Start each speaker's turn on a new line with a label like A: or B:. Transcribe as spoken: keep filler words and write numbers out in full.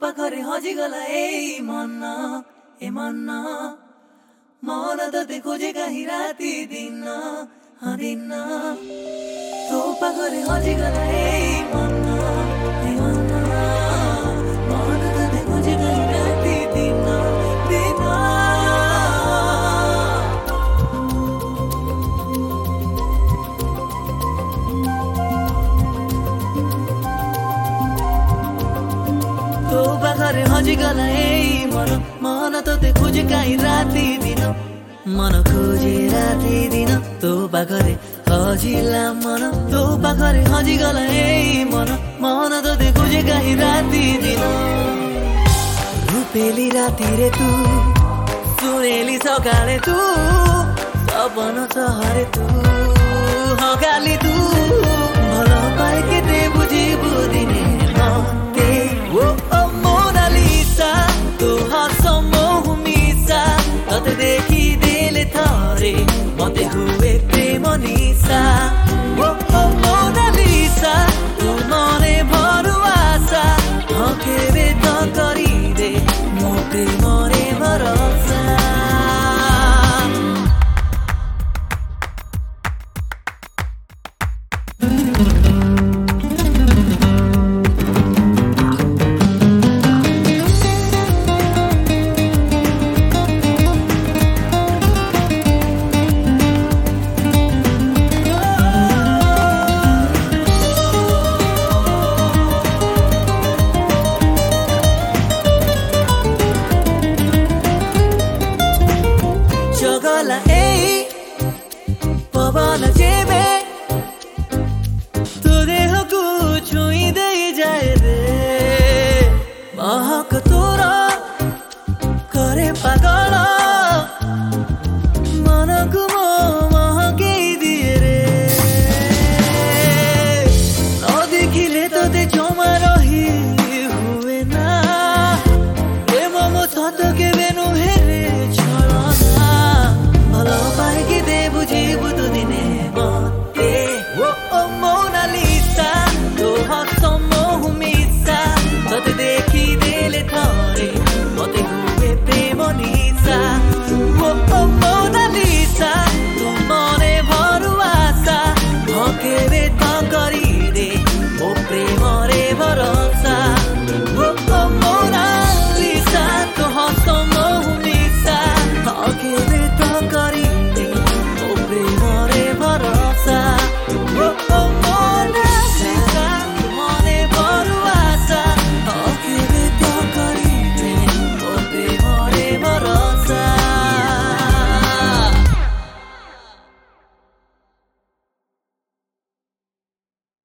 A: ପାଖରେ ହଜିଗଲା ଏଇ ମନ ଏ ମନ ମନ ତତେ ଖୋଜେ କାହିଁ ରାତି ଦିନ ହଁ ଦିନ ତୋ ପାଖରେ ହଜିଗଲା ଏଇ ମନ ଏ ମନ ମନ ତତେ ଖୋଜେ କାହିଁ ରାତି ଦିନ ଦିନ ତୋ ପାଖରେ ହଜିଗଲା ଏଇ ମନ ମନ ତତେ ଖୋଜେ କାହିଁ ରାତି ଦିନ ମନ ଖୋଜେ ରାତି ଦିନ ତୋ ପାଖରେ ହଜିଲା ମନ ତୋ ପାଖରେ ହଜିଗଲା ଏଇ ମନ ମନ ତତେ ଖୋଜେ କାହିଁ ରାତି ଦିନ ରୂପେଲି ରାତିରେ ତୁ ଶୁଣେଲି ସକାଳେ ତୁ ସପନ ସହରେ ତୁ ହଁ କାଲି ତୁ ଭଲ ପାଏ କେତେ ବୁଝିବୁ ଦିନେ ମତେ ଓ ଓ ମୋନାଲିସା ତୋ ହସ ମୋହ ମିଶା ତତେ ଦେଖି ଦେଲେ ଥରେ ମତେ ହୁଏ ପ୍ରେମ ନିଶା ଓ ଓ ମୋନାଲିସା ତୋ ମନେ ଭରୁ ଆଶା ହଁ କେବେ ତ କରିଦେ ମୋ ପ୍ରେମରେ ଭରସା पवन जेबे तोरे हो कुछ छुई दे जाए रे महक तो